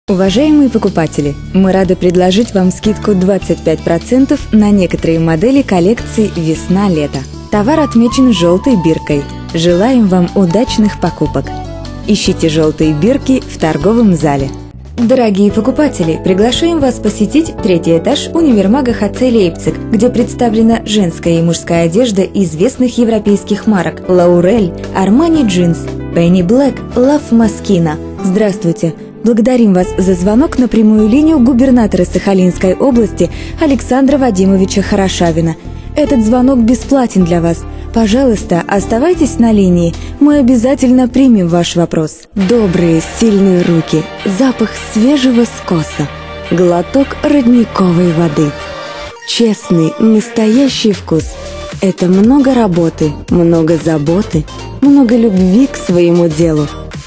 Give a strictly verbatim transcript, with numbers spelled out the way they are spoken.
Уважаемые покупатели, мы рады предложить вам скидку двадцать пять процентов на некоторые модели коллекции «Весна-лето». Товар отмечен желтой биркой. Желаем вам удачных покупок. Ищите желтые бирки в торговом зале. Дорогие покупатели, приглашаем вас посетить третий этаж универмага эйч си Лейпциг, где представлена женская и мужская одежда известных европейских марок Лаурель, Армани Джинс, Пенни Блэк, Лав Москино. Здравствуйте! Благодарим вас за звонок на прямую линию губернатора Сахалинской области Александра Вадимовича Хорошавина. Этот звонок бесплатен для вас. Пожалуйста, оставайтесь на линии. Мы обязательно примем ваш вопрос. Добрые, сильные руки, запах свежего скоса, глоток родниковой воды. Честный, настоящий вкус. Это много работы, много заботы, много любви к своему делу.